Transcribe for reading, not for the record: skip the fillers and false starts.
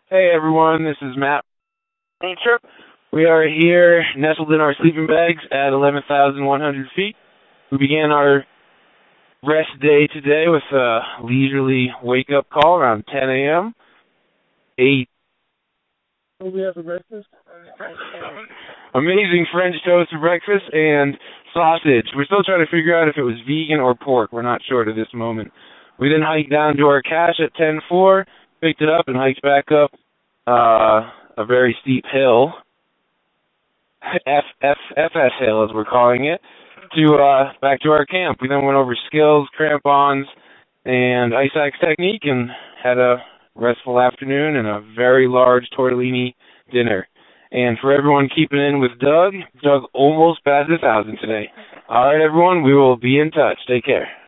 Hey everyone, this is Matt. Nature. We are here, nestled in our sleeping bags at 11,100 feet. We began our rest day today with a leisurely wake-up call around 10 a.m. What do we have for breakfast? Amazing French toast for breakfast and sausage. We're still trying to figure out if it was vegan or pork. We're not sure to this moment. We then hiked down to our cache at 10-4, picked it up, and hiked back up a very steep hill, FS Hill as we're calling it, to back to our camp. We then went over skills, crampons, and ice axe technique, and had a restful afternoon and a very large tortellini dinner. And for everyone keeping in with Doug almost passed 1,000 today. All right, everyone, we will be in touch. Take care.